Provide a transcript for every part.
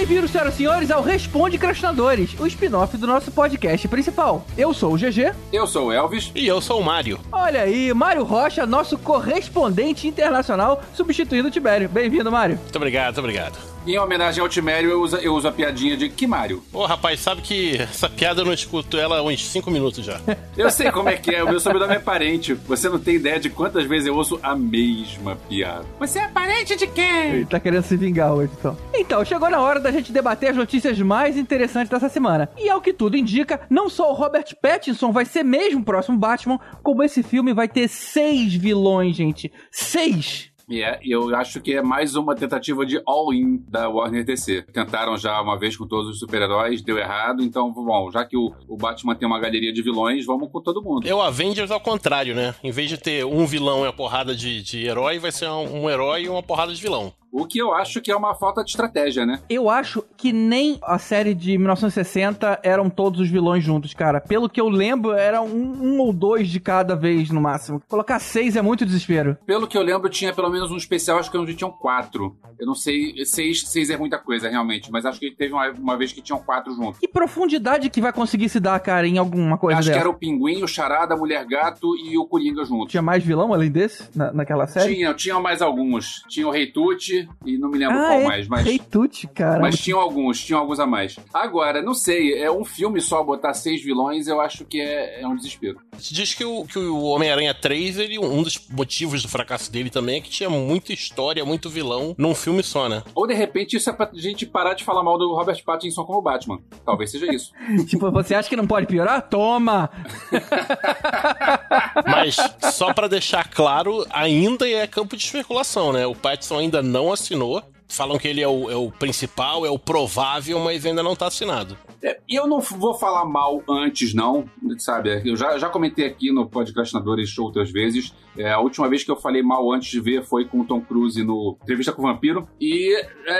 Bem-vindos, senhoras e senhores, ao Responde Crastinadores, o spin-off do nosso podcast principal. Eu sou o GG. Eu sou o Elvis. E eu sou o Mário. Olha aí, Mário Rocha, nosso correspondente internacional, substituindo o Tibério. Bem-vindo, Mário. Muito obrigado, muito obrigado. Em homenagem ao Timério, eu uso a piadinha de que Mário? Ô, rapaz, sabe que essa piada eu não escuto ela há uns 5 minutos já. Eu sei como é que é, o meu sobrenome é parente. Você não tem ideia de quantas vezes eu ouço a mesma piada. Você é parente de quem? Ele tá querendo se vingar hoje, então. Então, chegou na hora da gente debater as notícias mais interessantes dessa semana. E ao que tudo indica, não só o Robert Pattinson vai ser mesmo o próximo Batman, como esse filme vai ter 6 vilões, gente. 6! Eu acho que é mais uma tentativa de all-in da Warner DC. Tentaram já uma vez com todos os super-heróis, deu errado, então, bom, já que o Batman tem uma galeria de vilões, vamos com todo mundo. É o Avengers ao contrário, né? Em vez de ter um vilão e uma porrada de herói, vai ser um herói e uma porrada de vilão. O que eu acho que é uma falta de estratégia, né? Eu acho que nem a série de 1960 eram todos os vilões juntos, cara. Pelo que eu lembro, era um ou dois de cada vez, no máximo. Colocar 6 é muito desespero. Pelo que eu lembro, tinha pelo menos um especial, acho que onde tinham 4. Eu não sei, 6 é muita coisa, realmente. Mas acho que teve uma vez que tinham 4 juntos. Que profundidade que vai conseguir se dar, cara, em alguma coisa acho dessa? Que era o Pinguim, o Charada, a Mulher-Gato e o Coringa juntos. Tinha mais vilão além desse, naquela série? Tinha mais alguns. Tinha o Rei Tut e não me lembro qual mais. Mas Rei Tut, cara. Mas tinham alguns a mais. Agora, não sei, é um filme só botar 6 vilões, eu acho que é um desespero. Diz que o Homem-Aranha 3, um dos motivos do fracasso dele também é que tinha muita história, muito vilão num filme só, né? Ou de repente isso é pra gente parar de falar mal do Robert Pattinson como Batman. Talvez seja isso. Tipo, você acha que não pode piorar? Toma! Mas, só pra deixar claro, ainda é campo de especulação, né? O Pattinson ainda não assinou. Falam que ele é o principal, é o provável, mas ainda não tá assinado. Eu não vou falar mal antes, não, sabe? Eu já comentei aqui no Podcastinadores outras vezes. A última vez que eu falei mal antes de ver foi com o Tom Cruise no Entrevista com o Vampiro. E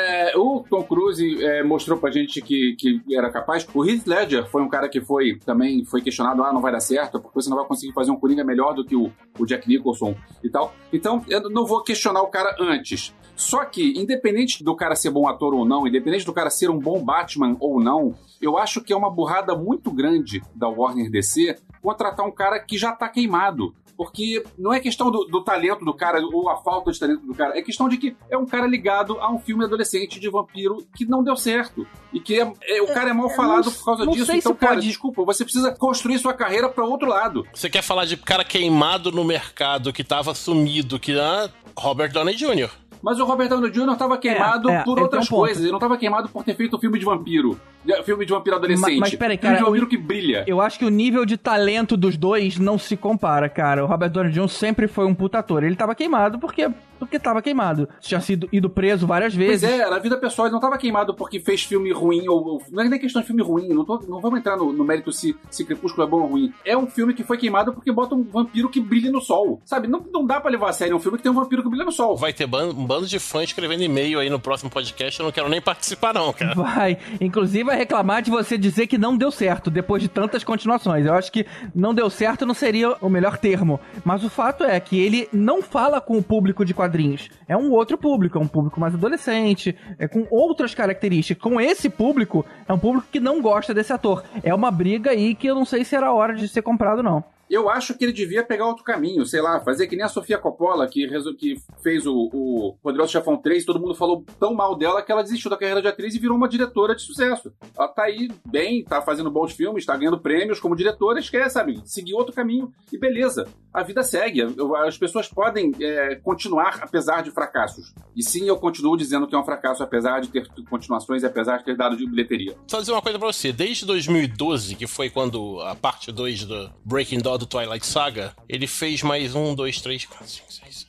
o Tom Cruise mostrou pra gente que era capaz. O Heath Ledger foi um cara que também foi questionado, não vai dar certo, porque você não vai conseguir fazer um Coringa melhor do que o Jack Nicholson e tal. Então, eu não vou questionar o cara antes. Só que, independente do cara ser bom ator ou não, independente do cara ser um bom Batman ou não, eu acho que é uma burrada muito grande da Warner DC contratar um cara que já tá queimado. Porque não é questão do talento do cara ou a falta de talento do cara, é questão de que é um cara ligado a um filme adolescente de vampiro que não deu certo. E que o cara é mal falado por causa disso. Então, cara, desculpa, você precisa construir sua carreira pra outro lado. Você quer falar de cara queimado no mercado, que tava sumido, que Robert Downey Jr., Mas o Robert Downey Jr. tava queimado por outras coisas. Ele não tava queimado por ter feito um filme de vampiro. Filme de vampiro adolescente. Mas peraí, cara. Filme de vampiro que brilha. Eu acho que o nível de talento dos dois não se compara, cara. O Robert Downey Jr. sempre foi um puta ator. Ele tava queimado porque tava queimado. Tinha ido preso várias vezes. Pois na vida pessoal ele não tava queimado porque fez filme ruim ou... Não é nem questão de filme ruim. Não vamos entrar no mérito se Crepúsculo é bom ou ruim. É um filme que foi queimado porque bota um vampiro que brilha no sol. Sabe? Não dá pra levar a sério um filme que tem um vampiro que brilha no sol. Vai ter um bando de fãs escrevendo e-mail aí no próximo podcast. Eu não quero nem participar não, cara. Vai. Inclusive vai reclamar de você dizer que não deu certo depois de tantas continuações. Eu acho que não deu certo não seria o melhor termo. Mas o fato é que ele não fala com o público de quadrinhos. É um outro público, é um público mais adolescente, com outras características. Com esse público, é um público que não gosta desse ator. É uma briga aí que eu não sei se era hora de ser comprado, não. Eu acho que ele devia pegar outro caminho, sei lá, fazer que nem a Sofia Coppola, que fez o Poderoso Chefão 3, todo mundo falou tão mal dela que ela desistiu da carreira de atriz e virou uma diretora de sucesso. Ela tá aí bem, tá fazendo bons filmes, tá ganhando prêmios como diretora, quer, sabe, seguir outro caminho e beleza. A vida segue, as pessoas podem continuar apesar de fracassos. E sim, eu continuo dizendo que é um fracasso, apesar de ter continuações e apesar de ter dado de bilheteria. Só dizer uma coisa pra você, desde 2012, que foi quando a parte 2 do Breaking Dawn do Twilight Saga, ele fez mais 1, 2, 3, 4, 5, 6,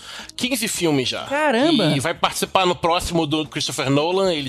15 filmes já. Caramba! E vai participar no próximo do Christopher Nolan. Ele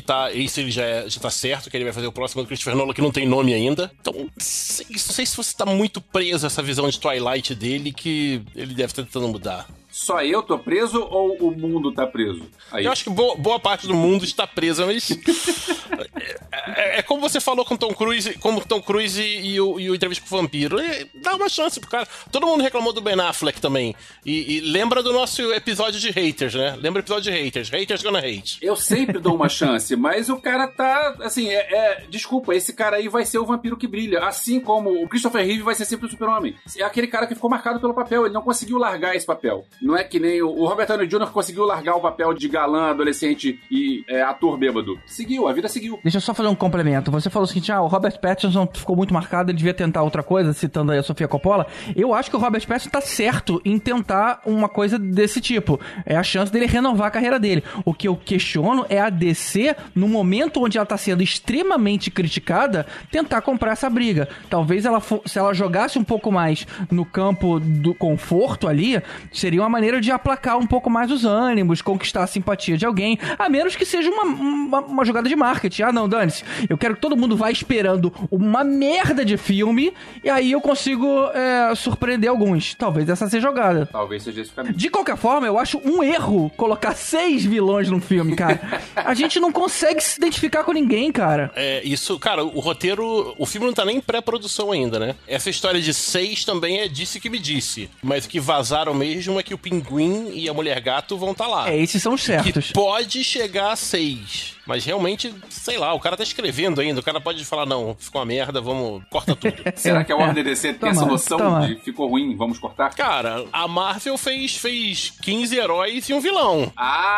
já tá certo, que ele vai fazer o próximo do Christopher Nolan, que não tem nome ainda. Então, não sei se você tá muito preso a essa visão de Twilight dele, que ele deve estar tentando mudar. Só eu tô preso ou o mundo tá preso? Aí. Eu acho que boa parte do mundo está presa, mas É como você falou com Tom Cruise, como Tom Cruise e o Entrevista com o Vampiro. Dá uma chance pro cara. Todo mundo reclamou do Ben Affleck também. E lembra do nosso episódio de haters, né? Lembra o episódio de haters. Haters gonna hate. Eu sempre dou uma chance, mas o cara tá, assim, desculpa, esse cara aí vai ser o vampiro que brilha, assim como o Christopher Reeve vai ser sempre o super-homem. É aquele cara que ficou marcado pelo papel, ele não conseguiu largar esse papel. Não é que nem o Robert Downey Jr. conseguiu largar o papel de galã, adolescente e ator bêbado. Seguiu, a vida seguiu. Deixa eu só fazer um complemento. Você falou o seguinte, o Robert Pattinson ficou muito marcado, ele devia tentar outra coisa, citando aí a Sofia Coppola. Eu acho que o Robert Pattinson tá certo em tentar uma coisa desse tipo. É a chance dele renovar a carreira dele. O que eu questiono é a DC, no momento onde ela tá sendo extremamente criticada, tentar comprar essa briga. Talvez se ela jogasse um pouco mais no campo do conforto ali, seria uma maneira de aplacar um pouco mais os ânimos, conquistar a simpatia de alguém, a menos que seja uma jogada de marketing. Não, dane-se, eu quero que todo mundo vá esperando uma merda de filme e aí eu consigo surpreender alguns. Talvez essa seja jogada. Talvez seja esse caminho. De qualquer forma, eu acho um erro colocar 6 vilões num filme, cara. A gente não consegue se identificar com ninguém, cara. Isso, cara, o roteiro, o filme não tá nem em pré-produção ainda, né? Essa história de 6 também é Disse que me disse. Mas o que vazaram mesmo é que o Pinguim e a Mulher-Gato vão estar lá. Esses são os certos. Que pode chegar a 6. Mas realmente, sei lá, o cara tá escrevendo ainda. O cara pode falar, não, ficou uma merda, corta tudo. Será que a Warner DC tem essa noção de ficou ruim, vamos cortar? Cara, a Marvel fez 15 heróis e um vilão.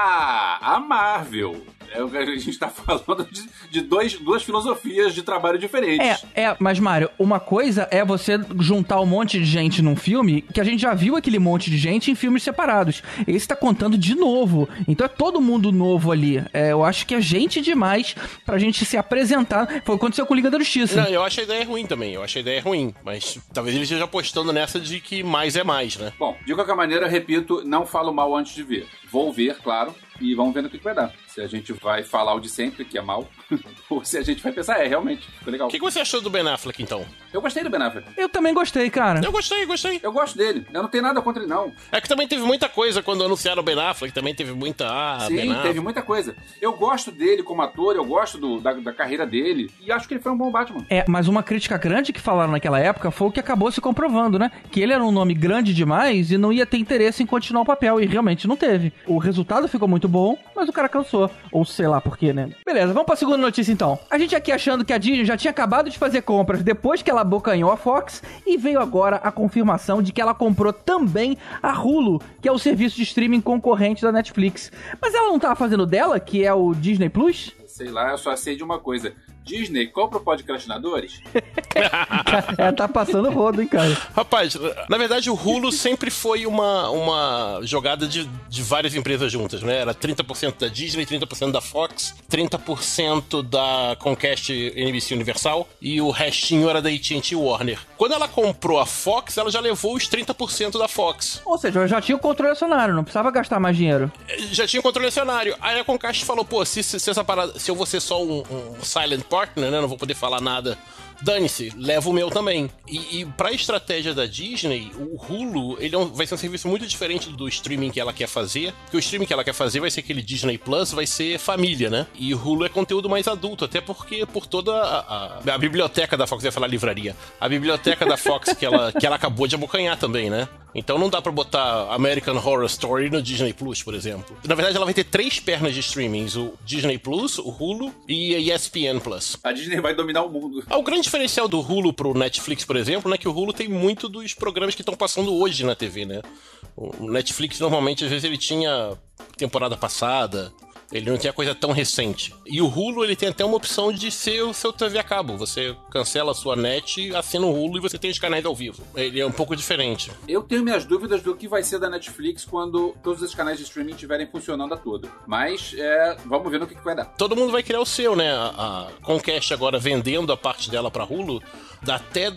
A Marvel. A gente tá falando de duas filosofias de trabalho diferentes. Mas, Mário, uma coisa é você juntar um monte de gente num filme, que a gente já viu aquele monte de gente em filmes separados. Esse tá contando de novo. Então é todo mundo novo ali. Eu acho que é gente demais pra gente se apresentar. Foi o que aconteceu com Liga da Justiça. Não, eu acho a ideia ruim também. Mas talvez ele esteja apostando nessa de que mais é mais, né? Bom, de qualquer maneira, repito, não falo mal antes de ver. Vou ver, claro, e vamos ver no que vai dar. Se a gente vai falar o de sempre, que é mal, ou se a gente vai pensar, realmente, ficou legal. O que você achou do Ben Affleck, então? Eu gostei do Ben Affleck. Eu também gostei, cara. Eu gostei. Eu gosto dele. Eu não tenho nada contra ele, não. É que também teve muita coisa quando anunciaram o Ben Affleck, também teve muita... Sim, Ben Affleck. Teve muita coisa. Eu gosto dele como ator, eu gosto da carreira dele, e acho que ele foi um bom Batman. Mas uma crítica grande que falaram naquela época foi o que acabou se comprovando, né? Que ele era um nome grande demais e não ia ter interesse em continuar o papel, e realmente não teve. O resultado ficou muito bom, mas o cara cansou. Ou sei lá por quê, né? Beleza, vamos pra segunda notícia então. A gente aqui achando que a Disney já tinha acabado de fazer compras depois que ela abocanhou a Fox, e veio agora a confirmação de que ela comprou também a Hulu, que é o serviço de streaming concorrente da Netflix. Mas ela não tava fazendo dela, que é o Disney Plus? Sei lá, eu só sei de uma coisa. Disney, compra o podcastinadores? Tá passando rodo, hein, cara? Rapaz, na verdade o Hulu sempre foi uma jogada de várias empresas juntas, né? Era 30% da Disney, 30% da Fox, 30% da Comcast NBC Universal e o restinho era da AT&T Warner. Quando ela comprou a Fox, ela já levou os 30% da Fox. Ou seja, eu já tinha o controle acionário, não precisava gastar mais dinheiro. Já tinha o controle acionário. Aí a Comcast falou, pô, se essa parada, se eu vou ser só um silent partner, né, não vou poder falar nada, dane-se, leva o meu também. E pra estratégia da Disney, o Hulu, ele vai ser um serviço muito diferente do streaming que ela quer fazer, porque o streaming que ela quer fazer vai ser aquele Disney Plus, vai ser família, né? E o Hulu é conteúdo mais adulto, até porque por toda a biblioteca da Fox, eu ia falar livraria, a biblioteca da Fox que ela acabou de abocanhar também, né? Então não dá pra botar American Horror Story no Disney Plus, por exemplo. Na verdade, ela vai ter 3 pernas de streamings, o Disney Plus, o Hulu e a ESPN Plus. A Disney vai dominar o mundo. O grande diferencial do Hulu pro Netflix, por exemplo, né, que o Hulu tem muito dos programas que estão passando hoje na TV, né? O Netflix, normalmente, às vezes ele tinha temporada passada, ele não tinha coisa tão recente. E o Hulu, ele tem até uma opção de ser o seu TV a cabo. Você cancela a sua net, assina o Hulu e você tem os canais ao vivo. Ele é um pouco diferente. Eu tenho minhas dúvidas do que vai ser da Netflix quando todos esses canais de streaming estiverem funcionando a todo. Mas, vamos ver no que vai dar. Todo mundo vai criar o seu, né? A Comcast agora vendendo a parte dela pra Hulu. Até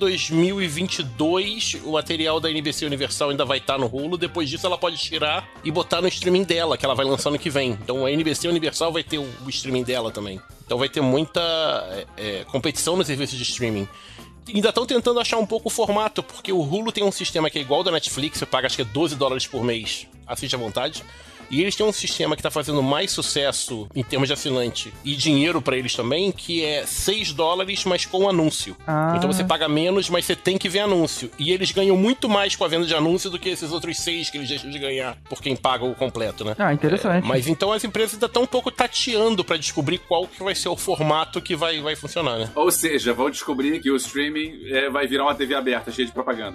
2022, o material da NBC Universal ainda vai estar no Hulu. Depois disso, ela pode tirar e botar no streaming dela, que ela vai lançar no que vem. Então, a NBC Universal vai ter o streaming dela também. Então, vai ter muita competição nos serviços de streaming. Ainda estão tentando achar um pouco o formato, porque o Hulu tem um sistema que é igual ao da Netflix, você paga acho que é $12 por mês, assiste à vontade. E eles têm um sistema que tá fazendo mais sucesso em termos de assinante e dinheiro pra eles também, que é $6, mas com anúncio. Então você paga menos, mas você tem que ver anúncio. E eles ganham muito mais com a venda de anúncio do que esses outros 6 que eles deixam de ganhar por quem paga o completo, né? Interessante. Mas então as empresas ainda estão um pouco tateando pra descobrir qual que vai ser o formato que vai funcionar, né? Ou seja, vão descobrir que o streaming vai virar uma TV aberta, cheia de propaganda.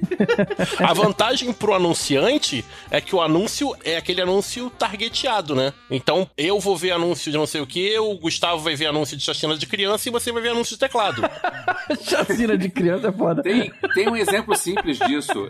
A vantagem pro anunciante é que o anúncio é aquele anúncio targeteado, né? Então, eu vou ver anúncio de não sei o que, o Gustavo vai ver anúncio de chacina de criança e você vai ver anúncio de teclado. Chacina de criança é foda. Tem um exemplo simples disso.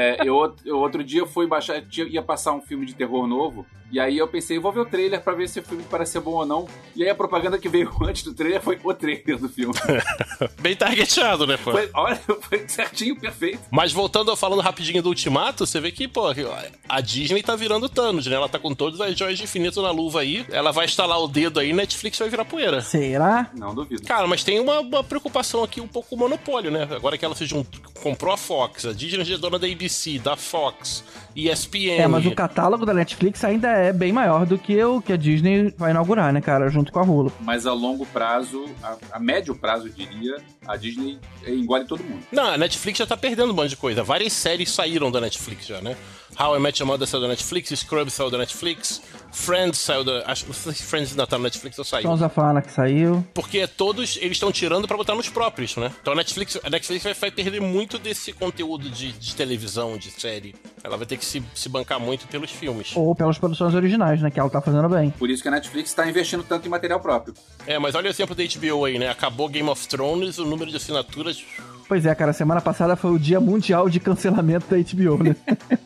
Eu outro dia fui baixar, ia passar um filme de terror novo, e aí eu pensei, vou ver o trailer pra ver se o filme parece ser bom ou não. E aí a propaganda que veio antes do trailer foi o trailer do filme. Bem targeteado, né, pô? Foi certinho, perfeito. Mas voltando, falando rapidinho do Ultimato, você vê que, pô, a Disney tá virando Thanos, né? Ela tá com todas as joias de infinito na luva aí, ela vai estalar o dedo aí e Netflix vai virar poeira. Será? Não duvido. Cara, mas tem uma preocupação aqui um pouco com o monopólio, né? Agora que ela comprou a Fox, a Disney é dona da ABC, da Fox, ESPN... mas o catálogo da Netflix ainda é bem maior do que o que a Disney vai inaugurar, né, cara? Junto com a Hulu. Mas a longo prazo, a médio prazo, eu diria, a Disney engole todo mundo. Não, a Netflix já tá perdendo um monte de coisa. Várias séries saíram da Netflix já, né? How I Met Your Mother saiu da Netflix, Scrubs saiu da Netflix, Friends saiu da... Acho que Friends ainda tá na Netflix ou saiu. Sons of Anarchy saiu. Porque todos eles estão tirando pra botar nos próprios, né? Então a Netflix vai perder muito desse conteúdo de televisão, de série. Ela vai ter que se bancar muito pelos filmes. Ou pelas produções originais, né? Que ela tá fazendo bem. Por isso que a Netflix tá investindo tanto em material próprio. Mas olha o exemplo da HBO aí, né? Acabou Game of Thrones, o número de assinaturas... Pois é, cara, semana passada foi o dia mundial de cancelamento da HBO, né?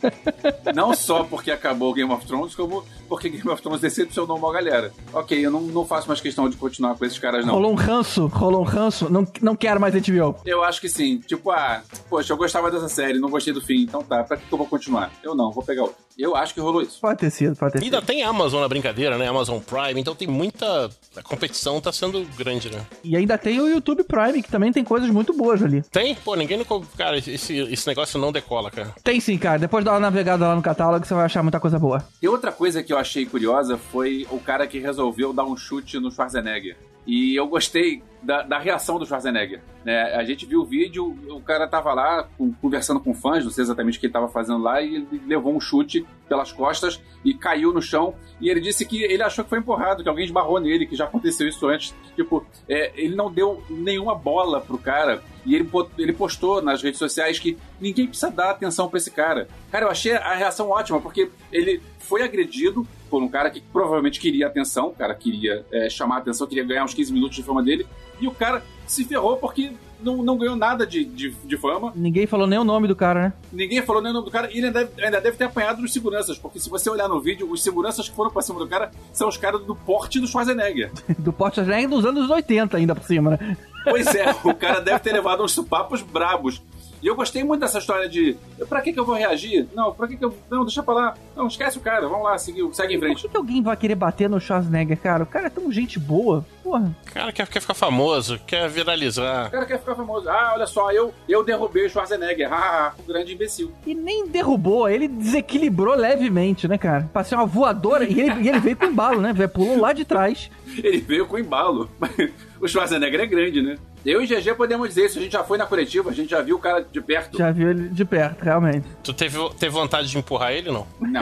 Não só porque acabou Game of Thrones, como porque Game of Thrones decepcionou uma galera. Ok, eu não faço mais questão de continuar com esses caras, não. Rolou um ranço, não quero mais HBO. Eu acho que sim. Tipo, poxa, eu gostava dessa série, não gostei do fim, então tá, pra que eu vou continuar? Eu não, vou pegar outro. Eu acho que rolou isso. Pode ter sido. Ainda tem Amazon na brincadeira, né? Amazon Prime, então tem muita... A competição tá sendo grande, né? E ainda tem o YouTube Prime, que também tem coisas muito boas ali. Tem? Pô, ninguém... Cara, esse negócio não decola, cara. Tem sim, cara. Depois dá uma navegada lá no catálogo, você vai achar muita coisa boa. E outra coisa que eu achei curiosa foi o cara que resolveu dar um chute no Schwarzenegger. E eu gostei da reação do Schwarzenegger, né? A gente viu o vídeo, o cara tava lá conversando com fãs, não sei exatamente o que ele tava fazendo lá, e ele levou um chute pelas costas e caiu no chão, e ele disse que ele achou que foi empurrado, que alguém esbarrou nele, que já aconteceu isso antes. Tipo, ele não deu nenhuma bola pro cara, e ele postou nas redes sociais que ninguém precisa dar atenção pra esse cara. Cara, eu achei a reação ótima, porque ele foi agredido por um cara que provavelmente queria atenção, o cara queria chamar a atenção, queria ganhar uns 15 minutos de fama dele, e o cara se ferrou porque não ganhou nada de fama. Ninguém falou nem o nome do cara, né? Ninguém falou nem o nome do cara, e ele ainda deve ter apanhado dos seguranças, porque se você olhar no vídeo, os seguranças que foram pra cima do cara são os caras do porte do Schwarzenegger. Do porte do Schwarzenegger dos anos 80 ainda por cima, né? Pois é, o cara deve ter levado uns supapos brabos. E eu gostei muito dessa história de pra que eu vou reagir? Não, pra que eu... Não, deixa pra lá. Não, esquece o cara, vamos lá, segue em frente. Por que alguém vai querer bater no Schwarzenegger, cara? O cara é tão gente boa, porra. O cara quer ficar famoso, quer viralizar. O cara quer ficar famoso. Olha só, eu derrubei o Schwarzenegger. O grande imbecil. E nem derrubou, ele desequilibrou levemente, né, cara? Passou uma voadora e ele veio com embalo, né? Pulou lá de trás. Ele veio com embalo. O Schwarzenegger é grande, né? Eu e GG podemos dizer isso, a gente já foi na coletiva, a gente já viu o cara de perto. Já viu ele de perto, realmente. Tu teve vontade de empurrar ele, não? Não.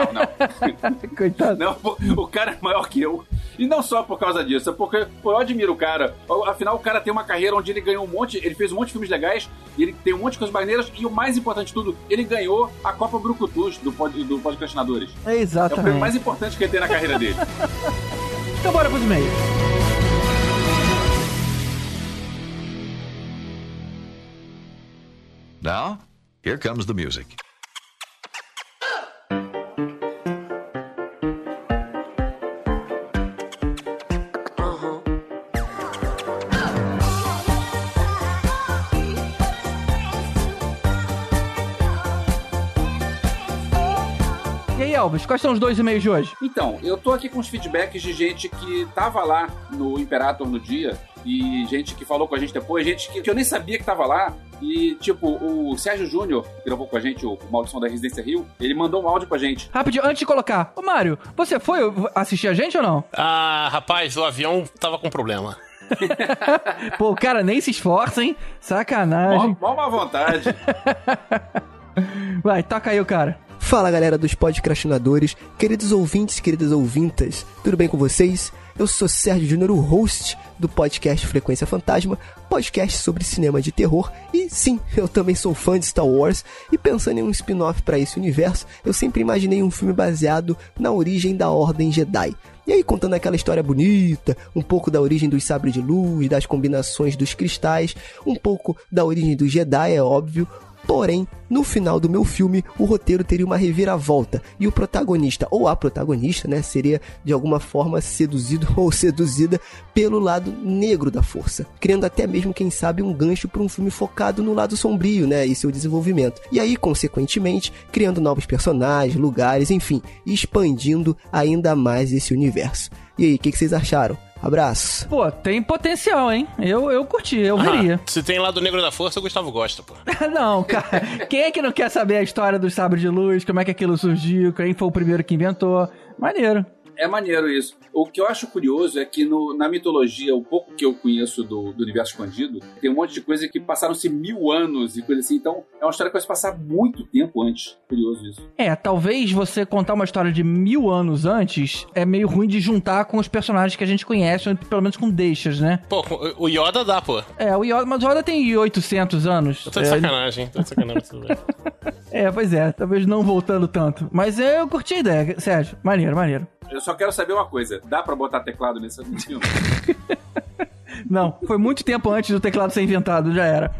Coitado. Não, o cara é maior que eu. E não só por causa disso, é porque eu admiro o cara. Afinal, o cara tem uma carreira onde ele ganhou ele fez um monte de filmes legais, e ele tem um monte de coisas maneiras, e o mais importante de tudo, ele ganhou a Copa Brucutus do Podcastinadores. Exatamente. É o prêmio mais importante que ele tem na carreira dele. Então bora pros e-mails. Now, here comes the music. E aí, Elvis, quais são os 2 e-mails de hoje? Então, eu tô aqui com os feedbacks de gente que tava lá no Imperator no dia, e gente que falou com a gente depois, gente que eu nem sabia que tava lá, E, tipo, o Sérgio Júnior, que gravou com a gente o Maldição da Residência Rio, ele mandou um áudio pra gente. Rapidinho, antes de colocar. Ô, Mário, você foi assistir a gente ou não? Ah, rapaz, o avião tava com problema. Pô, o cara nem se esforça, hein? Sacanagem. Mó má vontade. Vai, toca aí o cara. Fala, galera dos podcastinadores, queridos ouvintes, queridas ouvintas, tudo bem com vocês? Eu sou Sérgio Júnior, o host do podcast Frequência Fantasma, podcast sobre cinema de terror, e sim, eu também sou fã de Star Wars, e pensando em um spin-off para esse universo, eu sempre imaginei um filme baseado na origem da Ordem Jedi. E aí, contando aquela história bonita, um pouco da origem dos sabres de luz, das combinações dos cristais, um pouco da origem do Jedi, é óbvio. Porém, no final do meu filme, o roteiro teria uma reviravolta e o protagonista, ou a protagonista, né, seria de alguma forma seduzido ou seduzida pelo lado negro da força, criando até mesmo, quem sabe, um gancho para um filme focado no lado sombrio, né, e seu desenvolvimento. E aí, consequentemente, criando novos personagens, lugares, enfim, expandindo ainda mais esse universo. E aí, o que vocês acharam? Abraço. Pô, tem potencial, hein? Eu curti, eu veria. Se tem lado negro da força, o Gustavo gosta, pô. Não, cara. Quem é que não quer saber a história dos sabres de luz? Como é que aquilo surgiu? Quem foi o primeiro que inventou? Maneiro. É maneiro isso. O que eu acho curioso é que na mitologia, o pouco que eu conheço do universo expandido, tem um monte de coisa que passaram-se 1000 anos e coisa assim. Então, é uma história que vai se passar muito tempo antes. Curioso isso. Talvez você contar uma história de 1000 anos antes é meio ruim de juntar com os personagens que a gente conhece, ou pelo menos com deixas, né? Pô, o Yoda dá, pô. O Yoda, mas o Yoda tem 800 anos. Tô de sacanagem, tudo bem. Pois é, talvez não voltando tanto. Mas eu curti a ideia, Sérgio. Maneiro. Eu só quero saber uma coisa. Dá pra botar teclado nesse filme? Não, foi muito tempo antes do teclado ser inventado, já era.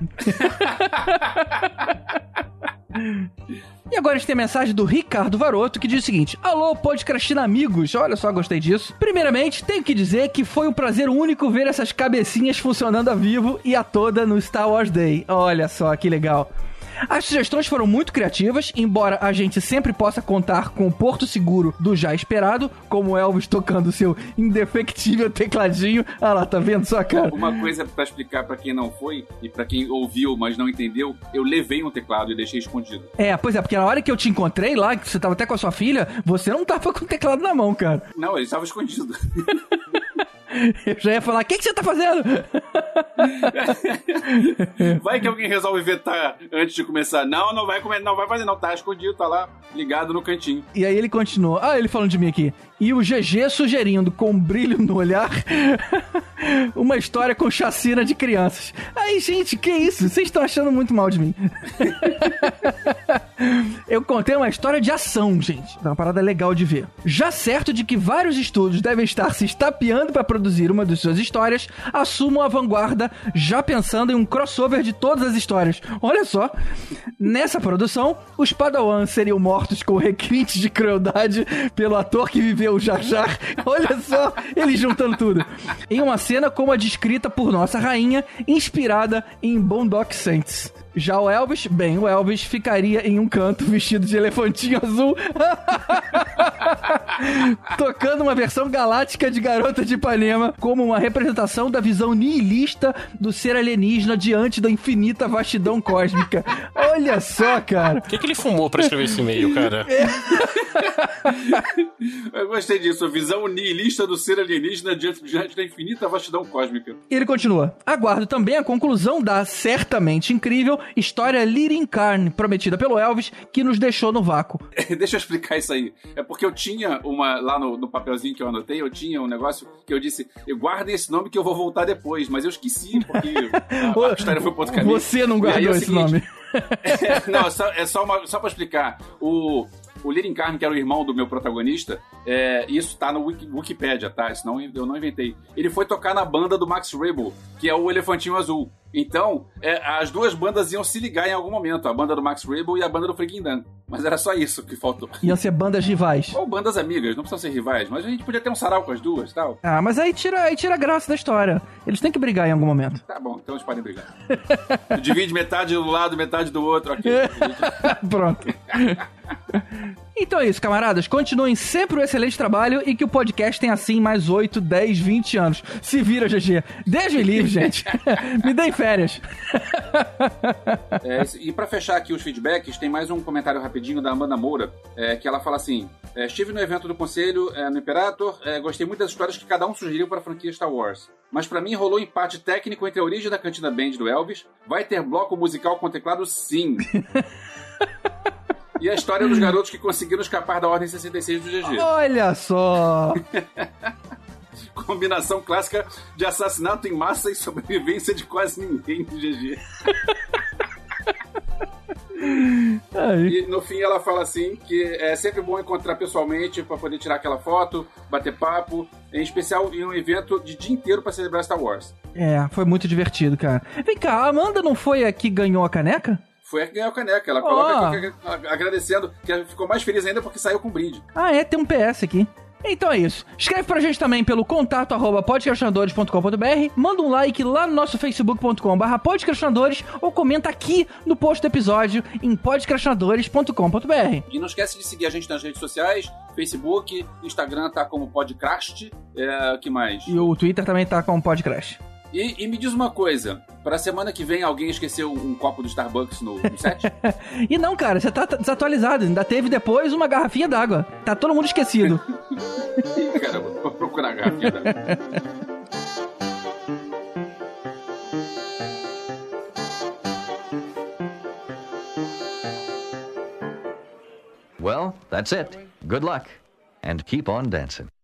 E agora a gente tem a mensagem do Ricardo Varoto, que diz o seguinte: alô, podcastina amigos, olha só, gostei disso. Primeiramente, tenho que dizer que foi um prazer único ver essas cabecinhas funcionando a vivo e a toda no Star Wars Day. Olha só, que legal. As sugestões foram muito criativas, embora a gente sempre possa contar com o porto seguro do já esperado, como Elvis tocando seu indefectível tecladinho. Ah lá, tá vendo só, cara? Uma coisa pra explicar pra quem não foi e pra quem ouviu, mas não entendeu, eu levei um teclado e deixei escondido. Pois é, porque na hora que eu te encontrei lá, que você tava até com a sua filha, você não tava com o teclado na mão, cara. Não, ele estava escondido. Eu já ia falar, o que você tá fazendo? Vai que alguém resolve vetar antes de começar. Não vai comer, não vai fazer não, tá escondido, tá lá, ligado no cantinho. E aí ele continua, ele falando de mim aqui. E o GG sugerindo, com um brilho no olhar, uma história com chacina de crianças. Aí, gente, que isso? Vocês estão achando muito mal de mim. Eu contei uma história de ação, gente. É uma parada legal de ver. Já certo de que vários estúdios devem estar se estapeando para produzir uma das suas histórias, assumo a vanguarda já pensando em um crossover de todas as histórias. Olha só. Nessa produção, os Padawans seriam mortos com requintes de crueldade pelo ator que viveu o Jar Jar. Olha só, ele juntando tudo. Em uma cena como a descrita por nossa rainha, inspirada em Boondock Saints. Já o Elvis ficaria em um canto vestido de elefantinho azul tocando uma versão galáctica de Garota de Ipanema como uma representação da visão nihilista do ser alienígena diante da infinita vastidão cósmica. Olha só, cara. O que ele fumou pra escrever esse e-mail, cara? Eu gostei disso, a visão nihilista do ser alienígena diante da infinita vastidão cósmica. E ele continua. Aguardo também a conclusão da certamente incrível história Lyrin Carne, prometida pelo Elvis, que nos deixou no vácuo. Deixa eu explicar isso aí. É porque eu tinha lá no papelzinho que eu anotei, eu tinha um negócio que eu disse, guardem esse nome que eu vou voltar depois, mas eu esqueci, porque a história foi pro outro caminho. Você não guardou esse nome. Não, só pra explicar. O Lyrin Carne, que era o irmão do meu protagonista, isso tá no Wikipedia, tá? Senão eu não inventei. Ele foi tocar na banda do Max Rebo, que é o Elefantinho Azul. Então, as duas bandas iam se ligar em algum momento, a banda do Max Rebo e a banda do Freguindan. Mas era só isso que faltou. Iam ser bandas rivais. Ou bandas amigas, não precisam ser rivais, mas a gente podia ter um sarau com as duas e tal. Ah, mas aí tira a graça da história. Eles têm que brigar em algum momento. Tá bom, então eles podem brigar. Divide metade do lado, metade do outro. Okay. Pronto. Então é isso, camaradas. Continuem sempre o excelente trabalho e que o podcast tenha assim mais 8, 10, 20 anos. Se vira, GG. Deus me livre, gente. Me deem férias. E pra fechar aqui os feedbacks, tem mais um comentário rapidinho da Amanda Moura, que ela fala assim: estive no evento do conselho no Imperator, gostei muito das histórias que cada um sugeriu para a franquia Star Wars. Mas pra mim rolou empate técnico entre a origem da Cantina Band do Elvis. Vai ter bloco musical com teclado, sim. E a história dos garotos que conseguiram escapar da Ordem 66 do GG. Olha só! Combinação clássica de assassinato em massa e sobrevivência de quase ninguém do GG. E no fim ela fala assim que é sempre bom encontrar pessoalmente pra poder tirar aquela foto, bater papo, em especial em um evento de dia inteiro pra celebrar Star Wars. Foi muito divertido, cara. Vem cá, a Amanda não foi a que ganhou a caneca? Foi a que ganhou a caneca. Ela coloca agradecendo, que ela ficou mais feliz ainda porque saiu com brinde. Tem um PS aqui. Então é isso. Escreve pra gente também pelo contato@podcastinadores.com.br, manda um like lá no nosso facebook.com/podcastinadores ou comenta aqui no post do episódio em podcastinadores.com.br. E não esquece de seguir a gente nas redes sociais, Facebook, Instagram tá como Podcrast, que mais? E o Twitter também tá como Podcrast. E me diz uma coisa, pra semana que vem alguém esqueceu um copo do Starbucks no set? E não, cara, você tá desatualizado. Ainda teve depois uma garrafinha d'água. Tá todo mundo esquecido. Caramba, vou procurar a garrafinha d'água. Well, that's it. Good luck. And keep on dancing.